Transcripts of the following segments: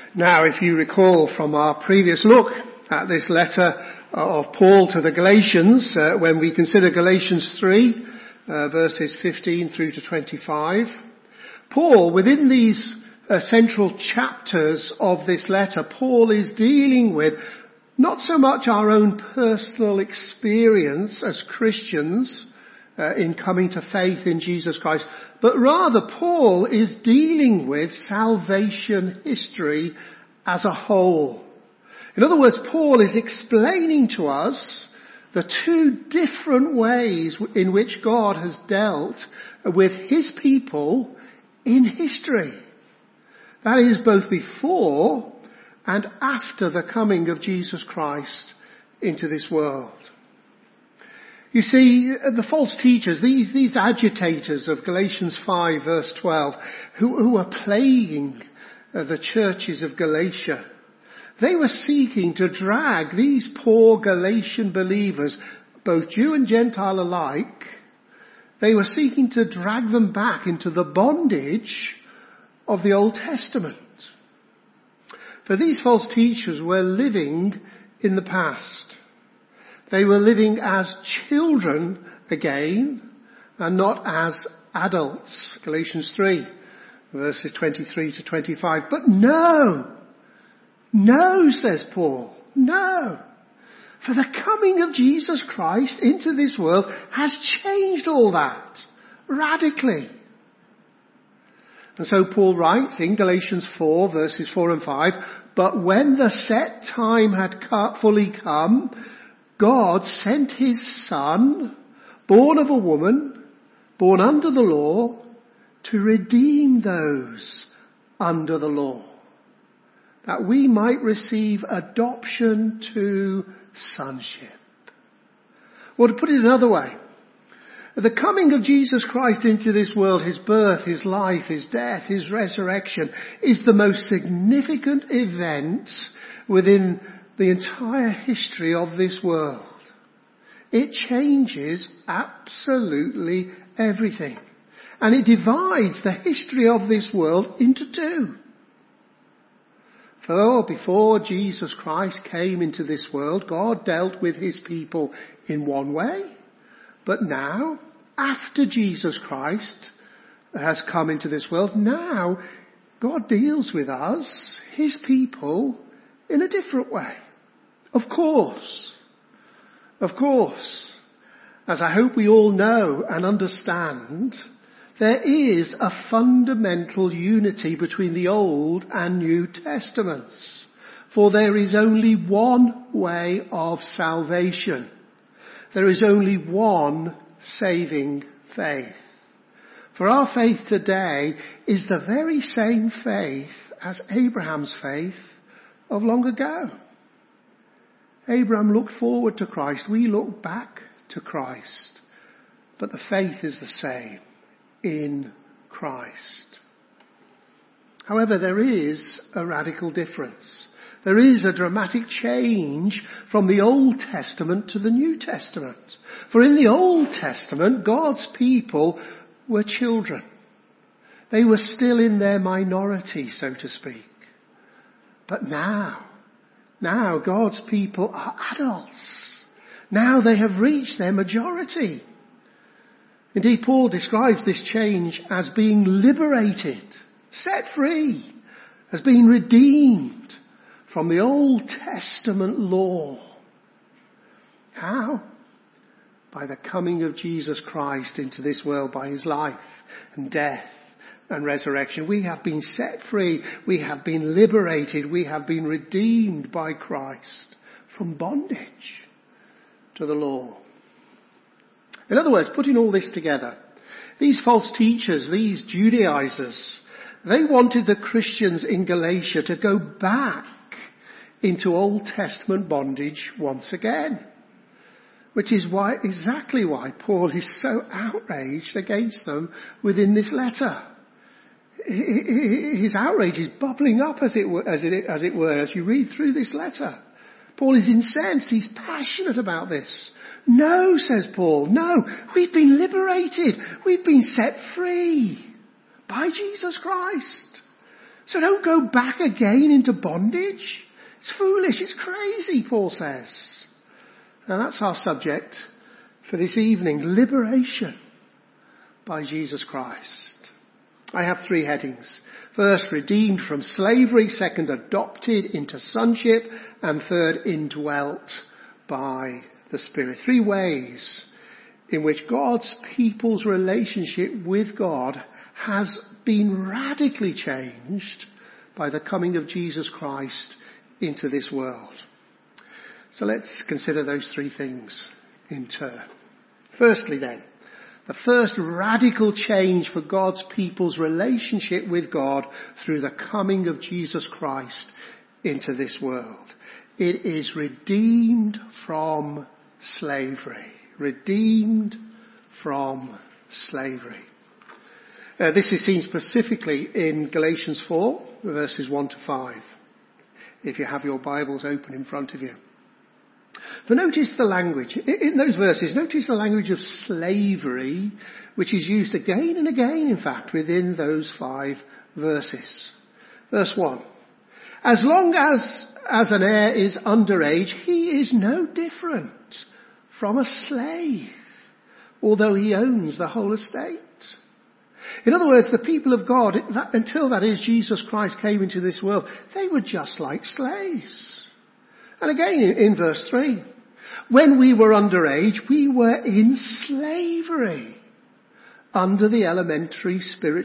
Now, if you recall from our previous look at this letter of Paul to the Galatians, when we consider Galatians 3, verses 15 through to 25, Paul, within these central chapters of this letter, Paul is dealing with not so much our own personal experience as Christians in coming to faith in Jesus Christ, but rather Paul is dealing with salvation history as a whole. In other words, Paul is explaining to us the two different ways in which God has dealt with his people in history. That is both before and after the coming of Jesus Christ into this world. You see, the false teachers, these agitators of Galatians 5 verse 12, who are plaguing the churches of Galatia, they were seeking to drag these poor Galatian believers, both Jew and Gentile alike, they were seeking to drag them back into the bondage of the Old Testament. For these false teachers were living in the past. They were living as children again and not as adults. Galatians 3 verses 23 to 25. But no, says Paul, no. For the coming of Jesus Christ into this world has changed all that radically. And so Paul writes in Galatians 4 verses 4 and 5, but when the set time had fully come, God sent his Son, born of a woman, born under the law, to redeem those under the law, that we might receive adoption to sonship. Or to put it another way, the coming of Jesus Christ into this world, his birth, his life, his death, his resurrection, is the most significant event within the entire history of this world. It changes absolutely everything. And it divides the history of this world into two. For before Jesus Christ came into this world, God dealt with his people in one way. But now, after Jesus Christ has come into this world, now God deals with us, his people, in a different way. Of course, as I hope we all know and understand, there is a fundamental unity between the Old and New Testaments. For there is only one way of salvation. There is only one saving faith. For our faith today is the very same faith as Abraham's faith of long ago. Abraham looked forward to Christ. We look back to Christ. But the faith is the same in Christ. However, there is a radical difference. There is a dramatic change from the Old Testament to the New Testament. For in the Old Testament, God's people were children. They were still in their minority, so to speak. But now God's people are adults. Now they have reached their majority. Indeed, Paul describes this change as being liberated, set free, as being redeemed from the Old Testament law. How? By the coming of Jesus Christ into this world, by his life and death and resurrection. We have been set free. We have been liberated. We have been redeemed by Christ from bondage to the law. In other words, putting all this together, these false teachers, these Judaizers, they wanted the Christians in Galatia to go back into Old Testament bondage once again. Which is exactly why Paul is so outraged against them within this letter. His outrage is bubbling up as it were, as you read through this letter. Paul is incensed. He's passionate about this. No, says Paul, no. We've been liberated. We've been set free by Jesus Christ. So don't go back again into bondage. It's foolish, it's crazy, Paul says. And that's our subject for this evening, liberation by Jesus Christ. I have 3 headings. First, redeemed from slavery. Second, adopted into sonship. And third, indwelt by the Spirit. 3 ways in which God's people's relationship with God has been radically changed by the coming of Jesus Christ into this world. So let's consider those 3 things in turn. Firstly then, the first radical change for God's people's relationship with God through the coming of Jesus Christ into this world. It is redeemed from slavery. Redeemed from slavery. This is seen specifically in Galatians 4, verses 1 to 5. If you have your Bibles open in front of you. But notice the language. In those verses, notice the language of slavery, which is used again and again, in fact, within those 5 verses. Verse 1. As long as an heir is underage, he is no different from a slave, although he owns the whole estate. In other words, the people of God, until that is Jesus Christ came into this world, they were just like slaves. And again in verse 3, when we were underage, we were in slavery under the elemental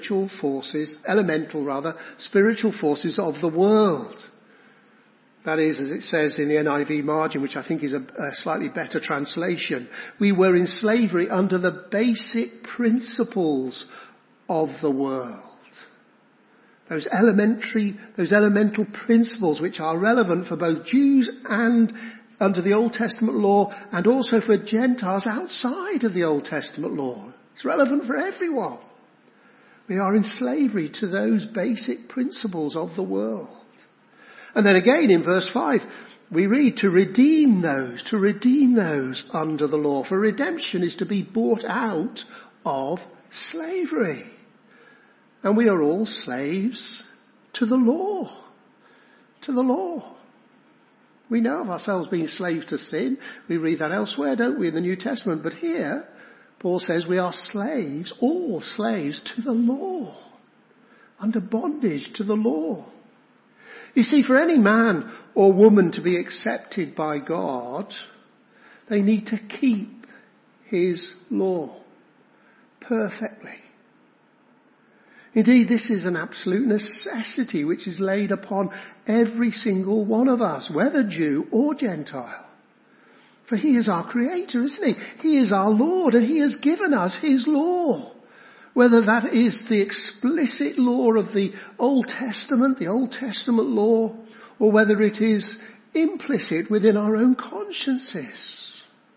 spiritual forces of the world. That is, as it says in the NIV margin, which I think is a slightly better translation, we were in slavery under the basic principles of the world. Those elemental principles which are relevant for both Jews and under the Old Testament law, and also for Gentiles outside of the Old Testament law. It's relevant for everyone. We are in slavery to those basic principles of the world. And then again in verse 5, we read to redeem those under the law. For redemption is to be bought out of slavery. And we are all slaves to the law. To the law. We know of ourselves being slaves to sin. We read that elsewhere, don't we, in the New Testament. But here, Paul says we are slaves, all slaves to the law. Under bondage to the law. You see, for any man or woman to be accepted by God, they need to keep his law perfectly. Indeed, this is an absolute necessity which is laid upon every single one of us, whether Jew or Gentile. For he is our creator, isn't he? He is our Lord, and he has given us his law. Whether that is the explicit law of the Old Testament law, or whether it is implicit within our own consciences.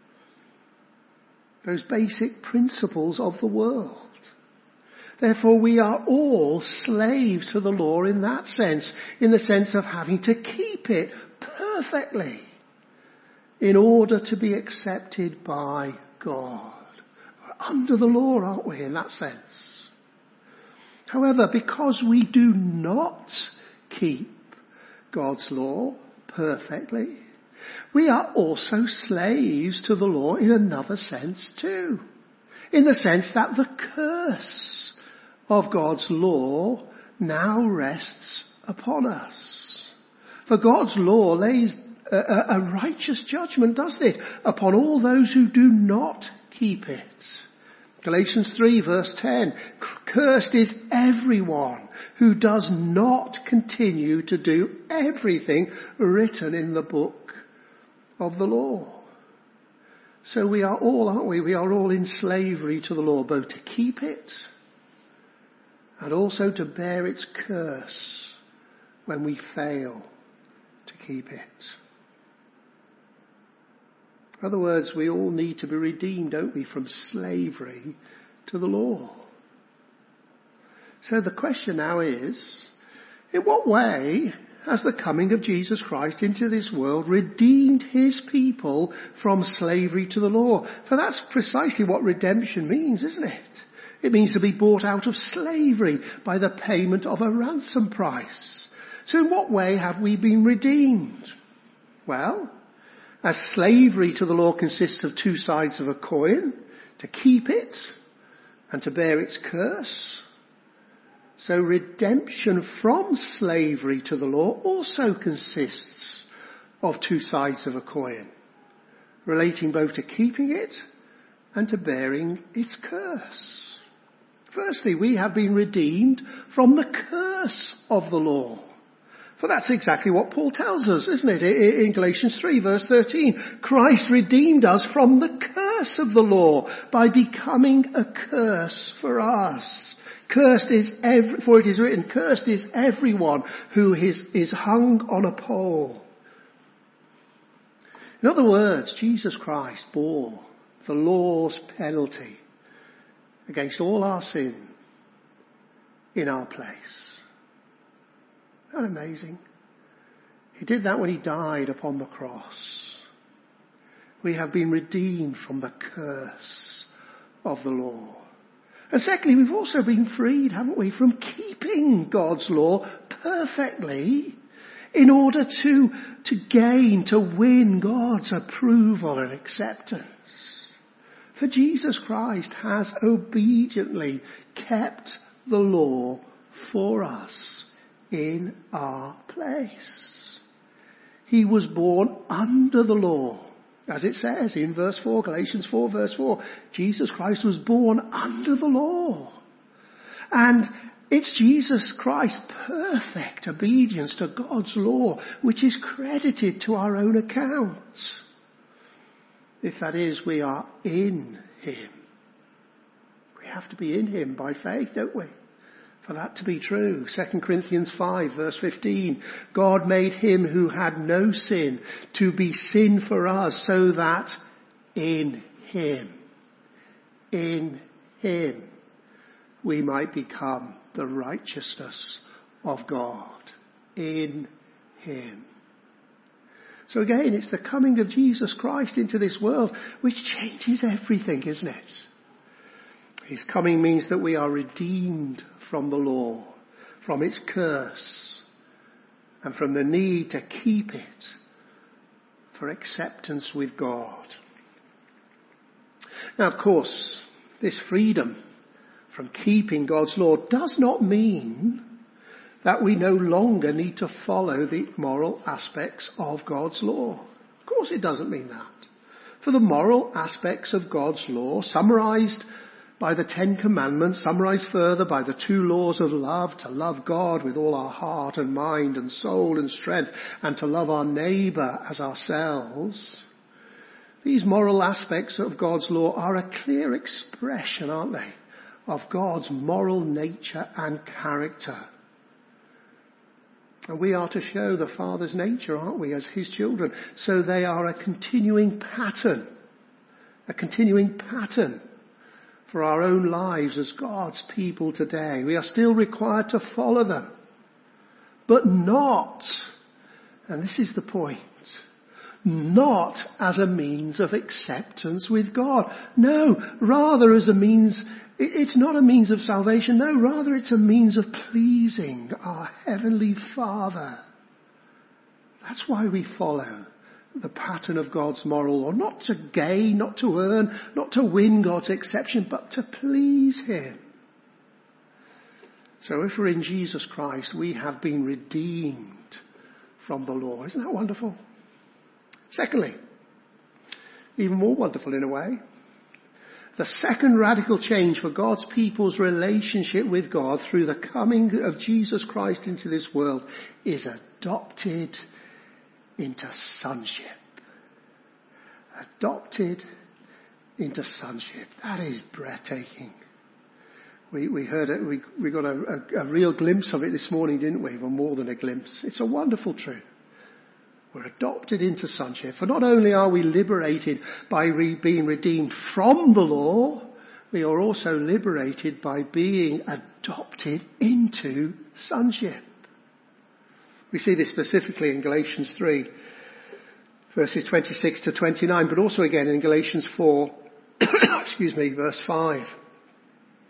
Those basic principles of the world. Therefore, we are all slaves to the law in that sense, in the sense of having to keep it perfectly in order to be accepted by God. We're under the law, aren't we, in that sense? However, because we do not keep God's law perfectly, we are also slaves to the law in another sense too. In the sense that the curse of God's law now rests upon us. For God's law lays a righteous judgment, doesn't it, upon all those who do not keep it. Galatians 3 verse 10, cursed is everyone who does not continue to do everything written in the book of the law. So we are all, aren't we? We are all in slavery to the law, both to keep it and also to bear its curse when we fail to keep it. In other words, we all need to be redeemed, don't we, from slavery to the law. So the question now is, in what way has the coming of Jesus Christ into this world redeemed his people from slavery to the law? For that's precisely what redemption means, isn't it? It means to be bought out of slavery by the payment of a ransom price. So in what way have we been redeemed? Well, as slavery to the law consists of two sides of a coin, to keep it and to bear its curse, so redemption from slavery to the law also consists of two sides of a coin, relating both to keeping it and to bearing its curse. Firstly, we have been redeemed from the curse of the law. For that's exactly what Paul tells us, isn't it? In Galatians 3 verse 13, Christ redeemed us from the curse of the law by becoming a curse for us. For it is written, cursed is everyone who is hung on a pole. In other words, Jesus Christ bore the law's penalty against all our sin in our place. Isn't that amazing? He did that when he died upon the cross. We have been redeemed from the curse of the law. And secondly, we've also been freed, haven't we, from keeping God's law perfectly in order to win God's approval and acceptance. For Jesus Christ has obediently kept the law for us in our place. He was born under the law. As it says in verse 4, Galatians 4 verse 4, Jesus Christ was born under the law. And it's Jesus Christ's perfect obedience to God's law which is credited to our own account. If that is, we are in him. We have to be in him by faith, don't we? For that to be true. 2 Corinthians 5 verse 15. God made him who had no sin to be sin for us so that in him we might become the righteousness of God. In him. So again, it's the coming of Jesus Christ into this world which changes everything, isn't it? His coming means that we are redeemed from the law, from its curse, and from the need to keep it for acceptance with God. Now, of course, this freedom from keeping God's law does not mean that we no longer need to follow the moral aspects of God's law. Of course it doesn't mean that. For the moral aspects of God's law, summarized by the 10 Commandments, summarized further by the 2 laws of love, to love God with all our heart and mind and soul and strength, and to love our neighbour as ourselves. These moral aspects of God's law are a clear expression, aren't they, of God's moral nature and character. And we are to show the Father's nature, aren't we, as his children? So they are a continuing pattern for our own lives as God's people today. We are still required to follow them, but not, and this is the point, not as a means of acceptance with God. No, rather as a means, it's not a means of salvation. No, rather it's a means of pleasing our Heavenly Father. That's why we follow the pattern of God's moral law. Not to gain, not to earn, not to win God's acceptance, but to please him. So if we're in Jesus Christ, we have been redeemed from the law. Isn't that wonderful? Secondly, even more wonderful in a way, the second radical change for God's people's relationship with God through the coming of Jesus Christ into this world is adopted into sonship. Adopted into sonship. That is breathtaking. We heard it, we got a real glimpse of it this morning, didn't we? Well, more than a glimpse. It's a wonderful truth. We're adopted into sonship. For not only are we liberated by being redeemed from the law, we are also liberated by being adopted into sonship. We see this specifically in Galatians 3, verses 26 to 29, but also again in Galatians 4, verse 5.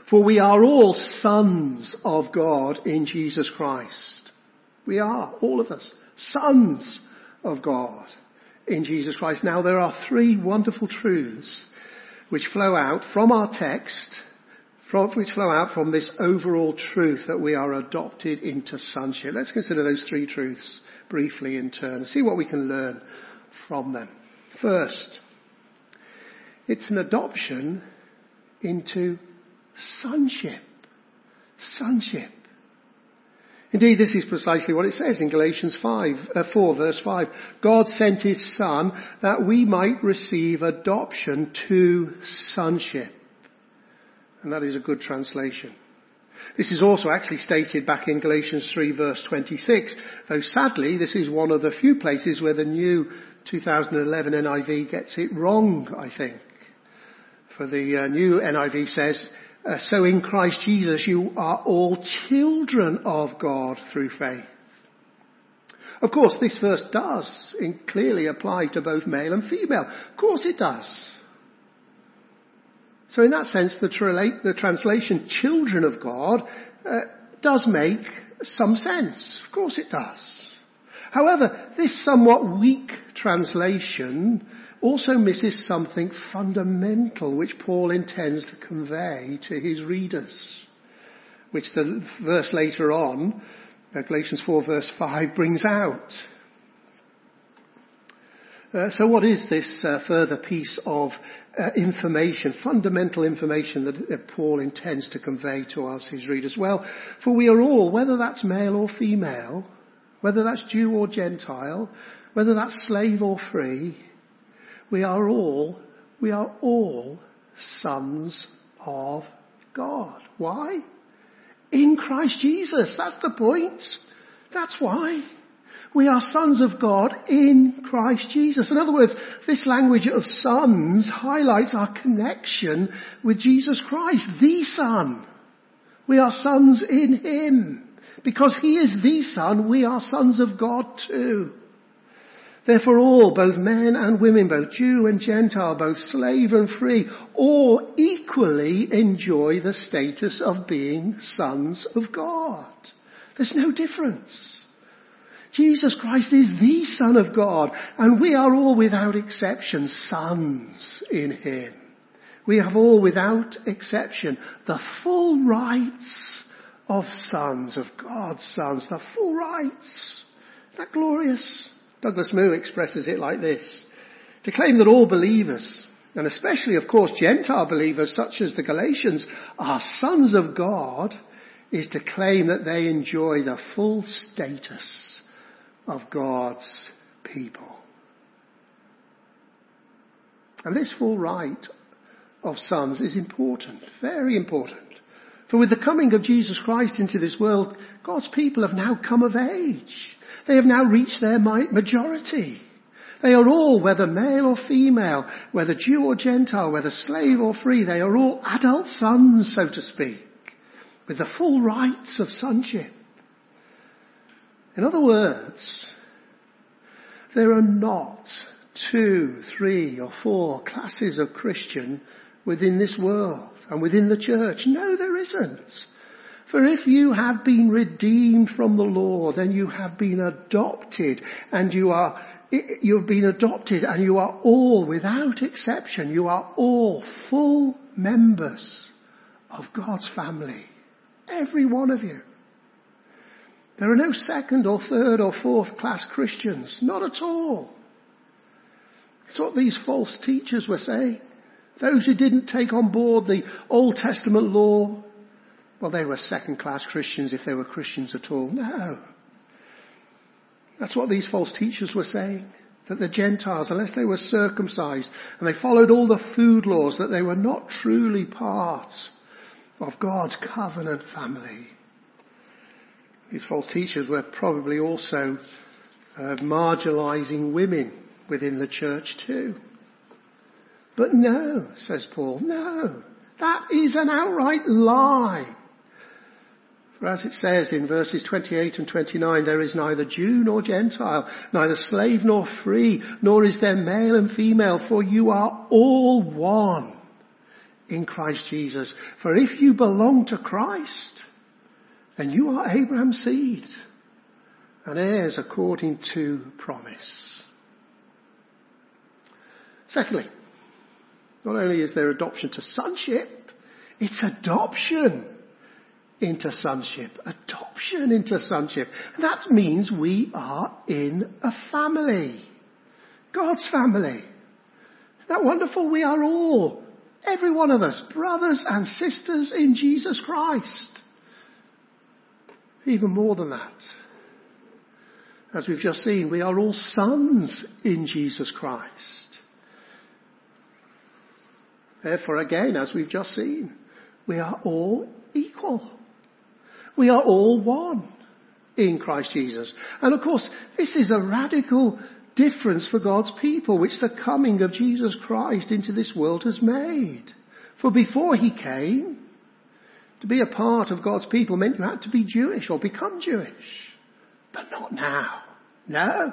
For we are all sons of God in Jesus Christ. We are, all of us, sons of God in Jesus Christ. Now there are three wonderful truths which flow out from our text, which flow out from this overall truth that we are adopted into sonship. Let's consider those three truths briefly in turn and see what we can learn from them. First, it's an adoption into sonship. Sonship. Indeed, this is precisely what it says in Galatians 4 verse 5. God sent his Son that we might receive adoption to sonship. And that is a good translation. This is also actually stated back in Galatians 3 verse 26, though sadly this is one of the few places where the new 2011 NIV gets it wrong, I think. For the new NIV says, so in Christ Jesus you are all children of God through faith. Of course, this verse does clearly apply to both male and female. Of course it does. So in that sense, the translation children of God does make some sense. Of course it does. However, this somewhat weak translation also misses something fundamental which Paul intends to convey to his readers, which the verse later on, Galatians 4 verse 5, brings out. So what is this further piece of information, fundamental information that Paul intends to convey to us, his readers? Well, for we are all, whether that's male or female, whether that's Jew or Gentile, whether that's slave or free, we are all sons of God. Why? In Christ Jesus. That's the point. That's why. We are sons of God in Christ Jesus. In other words, this language of sons highlights our connection with Jesus Christ, the Son. We are sons in him. Because he is the Son, we are sons of God too. Therefore all, both men and women, both Jew and Gentile, both slave and free, all equally enjoy the status of being sons of God. There's no difference. Jesus Christ is the Son of God, and we are all without exception sons in him. We have all without exception the full rights of sons, of God's sons, the full rights. Isn't that glorious? Douglas Moo expresses it like this: to claim that all believers, and especially of course Gentile believers such as the Galatians, are sons of God, is to claim that they enjoy the full status of God's people. And this full right of sons is important, very important. For with the coming of Jesus Christ into this world, God's people have now come of age. They have now reached their majority. They are all, whether male or female, whether Jew or Gentile, whether slave or free, they are all adult sons, so to speak, with the full rights of sonship. In other words, there are not 2, 3 or 4 classes of Christian within this world and within the church. No, there isn't. For if you have been redeemed from the law, then you have been adopted, and you've been adopted, and you are all, without exception, you are all full members of God's family. Every one of you. There are no second or third or fourth class Christians. Not at all. It's what these false teachers were saying. Those who didn't take on board the Old Testament law, well, they were second class Christians if they were Christians at all. No. That's what these false teachers were saying. That the Gentiles, unless they were circumcised and they followed all the food laws, that they were not truly part of God's covenant family. These false teachers were probably also marginalizing women within the church too. But no, says Paul, no, that is an outright lie. For as it says in verses 28 and 29, there is neither Jew nor Gentile, neither slave nor free, nor is there male and female, for you are all one in Christ Jesus. For if you belong to Christ, then you are Abraham's seed and heirs according to promise. Secondly, not only is there adoption to sonship, it's adoption into sonship. Adoption into sonship. And that means we are in a family. God's family. Isn't that wonderful? We are all, every one of us, brothers and sisters in Jesus Christ. Even more than that. As we've just seen, we are all sons in Jesus Christ. Therefore, again, as we've just seen, we are all equal. We are all one in Christ Jesus. And of course, this is a radical difference for God's people, which the coming of Jesus Christ into this world has made. For before he came, to be a part of God's people meant you had to be Jewish or become Jewish. But not now. No.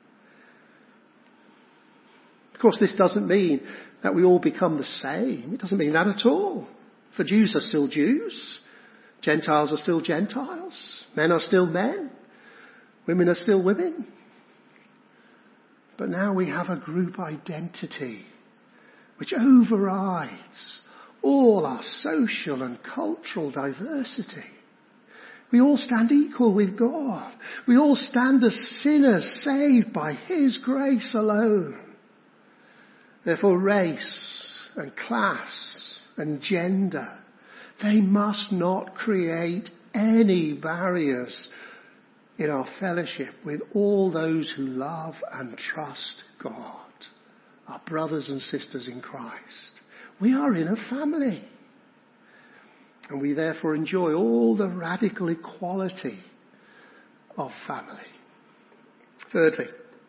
Of course, this doesn't mean that we all become the same. It doesn't mean that at all. For Jews are still Jews. Gentiles are still Gentiles. Men are still men. Women are still women. But now we have a group identity which overrides all our social and cultural diversity. We all stand equal with God. We all stand as sinners saved by his grace alone. Therefore, race and class and gender, they must not create any barriers in our fellowship with all those who love and trust God, our brothers and sisters in Christ. We are in a family, and we therefore enjoy all the radical equality of family. Thirdly,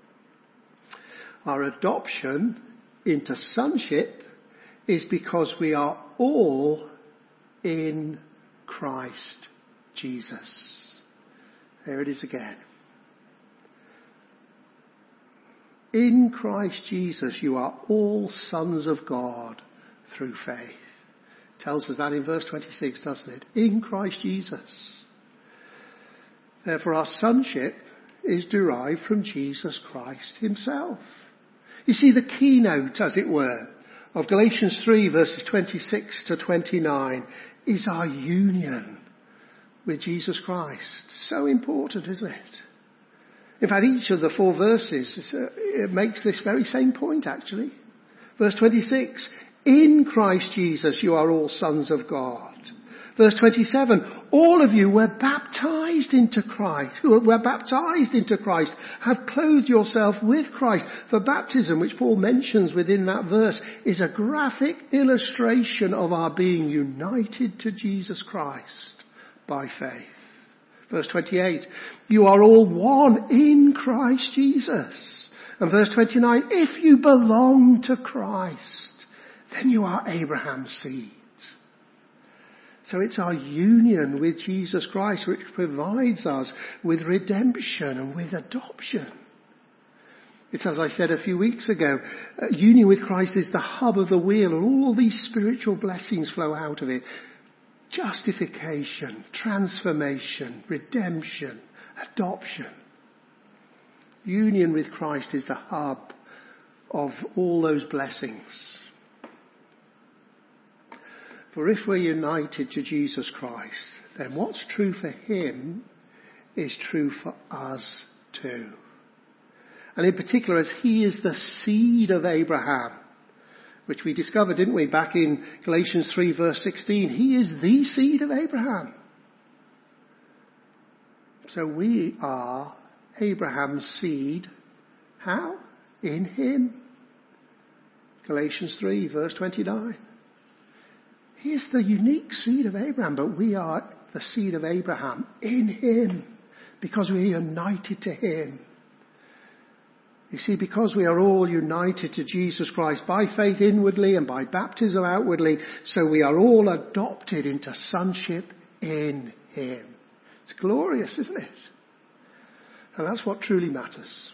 our adoption into sonship is because we are all in Christ Jesus. There it is again. In Christ Jesus you are all sons of God through faith. It tells us that in verse 26, doesn't it? In Christ Jesus. Therefore our sonship is derived from Jesus Christ himself. You see, the keynote, as it were, of Galatians 3 verses 26 to 29 is our union with Jesus Christ. So important, isn't it? In fact, each of the 4 verses it makes this very same point, actually. Verse 26, in Christ Jesus you are all sons of God. Verse 27, all of you were baptized into Christ, who were baptized into Christ, have clothed yourself with Christ. For baptism, which Paul mentions within that verse, is a graphic illustration of our being united to Jesus Christ by faith. Verse 28, you are all one in Christ Jesus. And verse 29, if you belong to Christ, then you are Abraham's seed. So it's our union with Jesus Christ which provides us with redemption and with adoption. It's, as I said a few weeks ago, union with Christ is the hub of the wheel, and all these spiritual blessings flow out of it. Justification, transformation, redemption, adoption. Union with Christ is the hub of all those blessings. For if we're united to Jesus Christ, then what's true for him is true for us too. And in particular, as he is the seed of Abraham, which we discovered, didn't we, back in Galatians 3 verse 16. He is the seed of Abraham. So we are Abraham's seed. How? In him. Galatians 3 verse 29. He is the unique seed of Abraham, but we are the seed of Abraham in him because we are united to him. You see, because we are all united to Jesus Christ by faith inwardly and by baptism outwardly, so we are all adopted into sonship in him. It's glorious, isn't it? And that's what truly matters.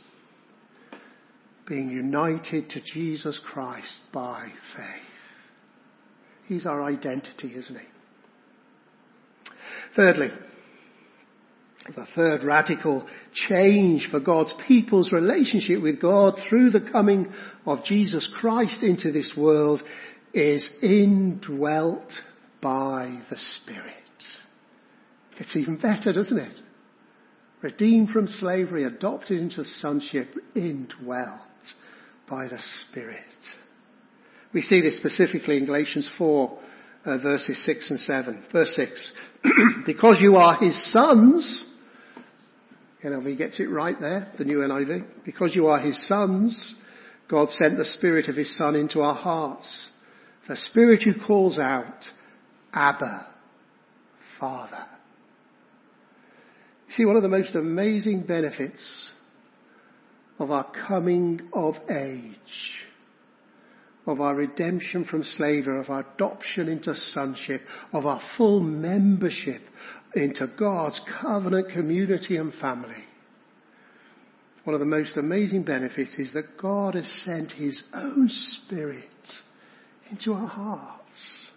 Being united to Jesus Christ by faith. He's our identity, isn't he? Thirdly, the third radical change for God's people's relationship with God through the coming of Jesus Christ into this world is indwelt by the Spirit. It's even better, doesn't it? Redeemed from slavery, adopted into sonship, indwelt by the Spirit. We see this specifically in Galatians 4, verses 6 and 7. Verse 6, because you are his sons, NIV gets it right there, the new NIV. Because you are his sons, God sent the Spirit of his Son into our hearts. The Spirit who calls out, Abba, Father. You see, one of the most amazing benefits of our coming of age, of our redemption from slavery, of our adoption into sonship, of our full membership into God's covenant community and family. One of the most amazing benefits is that God has sent his own Spirit into our hearts.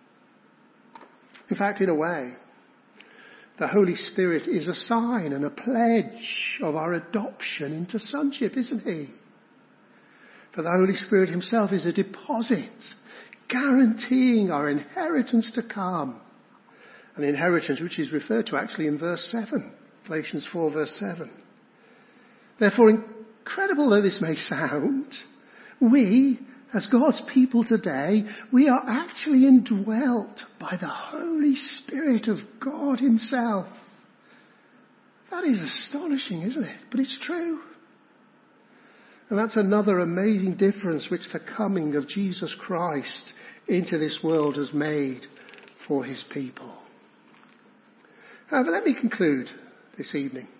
In fact, in a way, the Holy Spirit is a sign and a pledge of our adoption into sonship, isn't he? For the Holy Spirit himself is a deposit guaranteeing our inheritance to come. An inheritance which is referred to actually in verse 7, Galatians 4 verse 7. Therefore, incredible though this may sound, we, as God's people today, we are actually indwelt by the Holy Spirit of God himself. That is astonishing, isn't it? But it's true. And that's another amazing difference which the coming of Jesus Christ into this world has made for his people. However, let me conclude this evening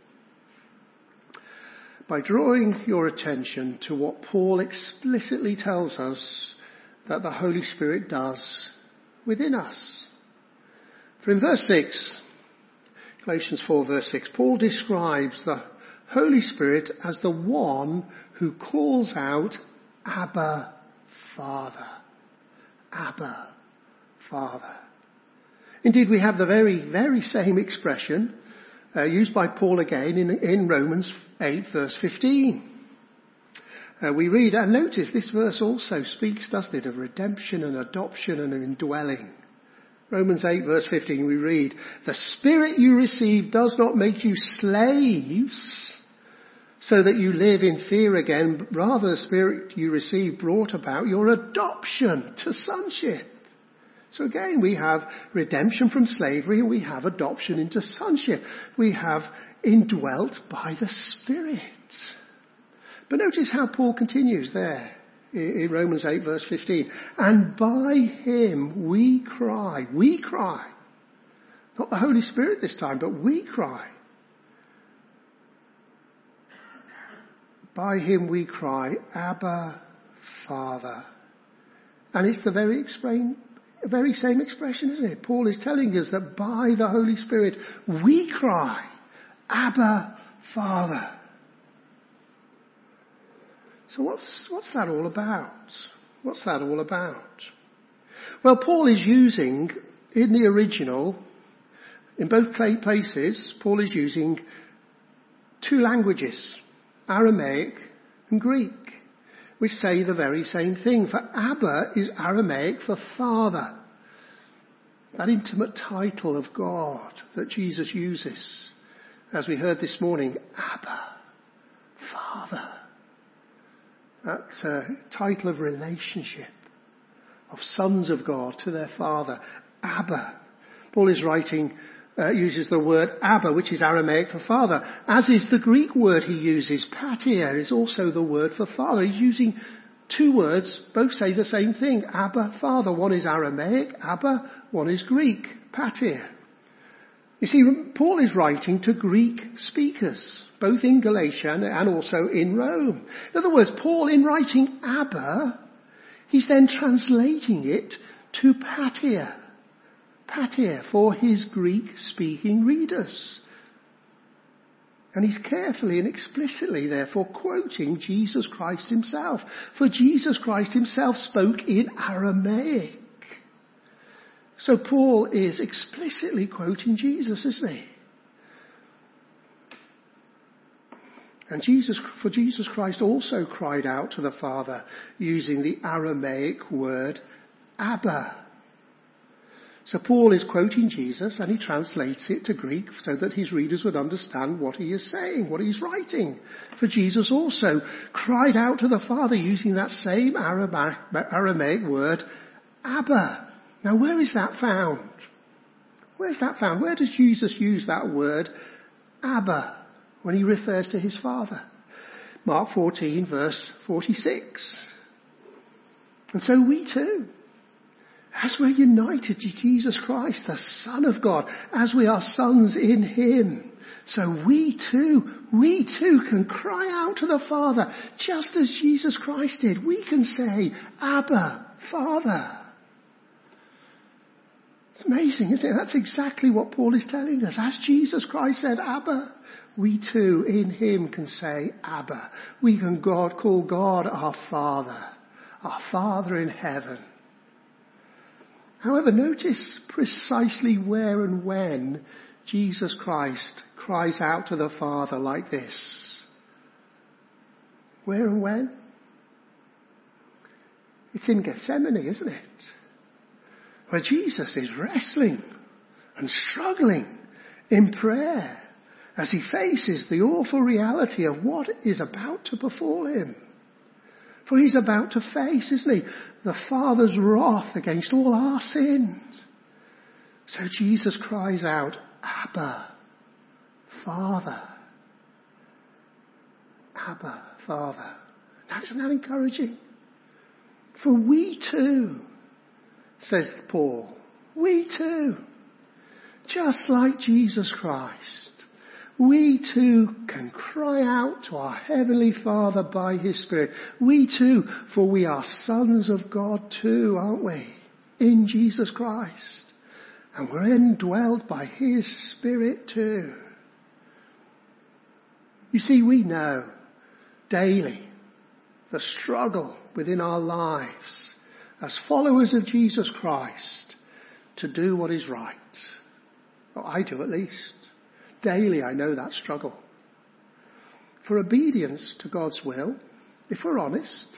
by drawing your attention to what Paul explicitly tells us that the Holy Spirit does within us. For in verse 6, Galatians 4 verse 6, Paul describes the Holy Spirit as the one who calls out, Abba, Father. Abba, Father. Indeed, we have the very same expression used by Paul again in Romans 8 verse 15. We read, and notice this verse also speaks, doesn't it, of redemption and adoption and indwelling. Romans 8 verse 15 we read, the Spirit you receive does not make you slaves so that you live in fear again, but rather the Spirit you receive brought about your adoption to sonship. So again, we have redemption from slavery and we have adoption into sonship. We have indwelt by the Spirit. But notice how Paul continues there in Romans 8 verse 15. And by him we cry. Not the Holy Spirit this time, but we cry. By him we cry, Abba, Father. And it's the very same expression, isn't it? Paul is telling us that by the Holy Spirit we cry, Abba, Father. So what's that all about? What's that all about? Well, Paul is using, in the original, in both places, Paul is using two languages, Aramaic and Greek, which say the very same thing. For Abba is Aramaic for Father. That intimate title of God that Jesus uses, as we heard this morning, Abba, Father. That's a title of relationship, of sons of God to their Father, Abba. Paul is writing, uses the word Abba, which is Aramaic for father, as is the Greek word he uses. Pater is also the word for father. He's using two words, both say the same thing, Abba, Father. One is Aramaic, Abba, one is Greek, Pater. You see, Paul is writing to Greek speakers, both in Galatia and also in Rome. In other words, Paul, in writing Abba, he's then translating it to Pater. Pater for his Greek-speaking readers. And he's carefully and explicitly, therefore, quoting Jesus Christ himself. For Jesus Christ himself spoke in Aramaic. So Paul is explicitly quoting Jesus, isn't he? And Jesus Christ also cried out to the Father using the Aramaic word Abba. So Paul is quoting Jesus and he translates it to Greek so that his readers would understand what he is saying, what he's writing. For Jesus also cried out to the Father using that same Aramaic word Abba. Now where is that found? Where's that found? Where does Jesus use that word Abba when he refers to his Father? Mark 14 verse 46. And so we too, as we're united to Jesus Christ, the Son of God, as we are sons in him, so we too can cry out to the Father just as Jesus Christ did. We can say, Abba, Father. It's amazing, isn't it? That's exactly what Paul is telling us. As Jesus Christ said, Abba, we too in him can say, Abba. We can call God our Father in heaven. However, notice precisely where and when Jesus Christ cries out to the Father like this. Where and when? It's in Gethsemane, isn't it? Where Jesus is wrestling and struggling in prayer as he faces the awful reality of what is about to befall him. For he's about to face, isn't he, the Father's wrath against all our sins. So Jesus cries out, Abba, Father. Abba, Father. Now, isn't that encouraging? For we too, says Paul, we too, just like Jesus Christ, we too can cry out to our Heavenly Father by his Spirit. We too, for we are sons of God too, aren't we? In Jesus Christ. And we're indwelled by his Spirit too. You see, we know daily the struggle within our lives as followers of Jesus Christ to do what is right. Well, I do at least. Daily I know that struggle. For obedience to God's will, if we're honest,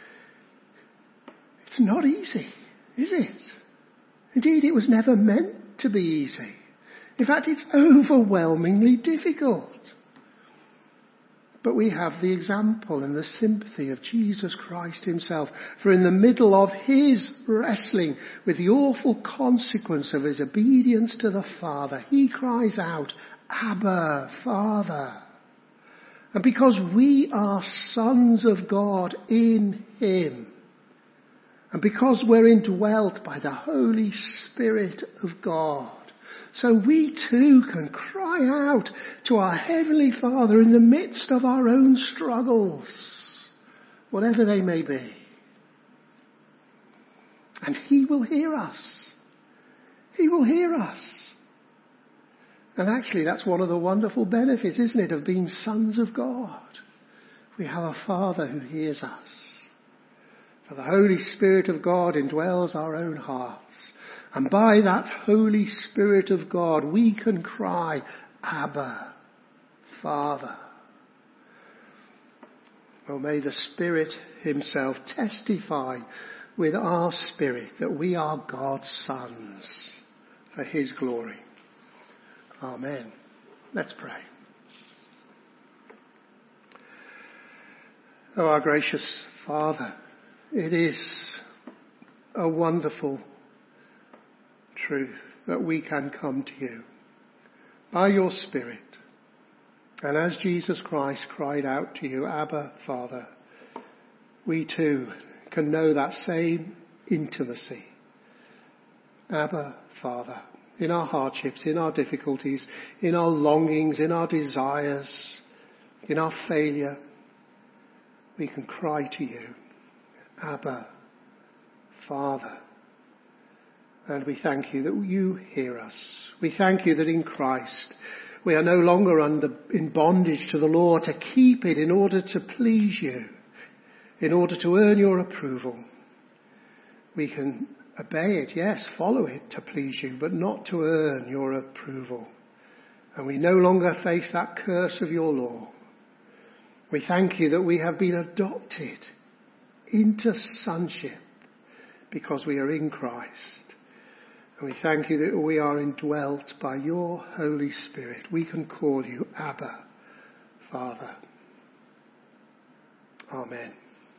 it's not easy, is it? Indeed, it was never meant to be easy. In fact, it's overwhelmingly difficult. But we have the example and the sympathy of Jesus Christ himself. For in the middle of his wrestling with the awful consequence of his obedience to the Father, he cries out, Abba, Father. And because we are sons of God in him, and because we're indwelt by the Holy Spirit of God, so we too can cry out to our Heavenly Father in the midst of our own struggles, whatever they may be. And he will hear us. He will hear us. And actually that's one of the wonderful benefits, isn't it, of being sons of God. We have a Father who hears us. For the Holy Spirit of God indwells our own hearts. And by that Holy Spirit of God, we can cry, Abba, Father. Well, may the Spirit himself testify with our spirit that we are God's sons for his glory. Amen. Let's pray. Oh, our gracious Father, it is a wonderful truth that we can come to you by your Spirit. And as Jesus Christ cried out to you, Abba, Father, we too can know that same intimacy. Abba, Father, in our hardships, in our difficulties, in our longings, in our desires, in our failure, we can cry to you, Abba, Father. And we thank you that you hear us. We thank you that in Christ we are no longer in bondage to the law to keep it in order to please you, in order to earn your approval. We can obey it, yes, follow it to please you, but not to earn your approval. And we no longer face that curse of your law. We thank you that we have been adopted into sonship because we are in Christ. And we thank you that we are indwelt by your Holy Spirit. We can call you Abba, Father. Amen.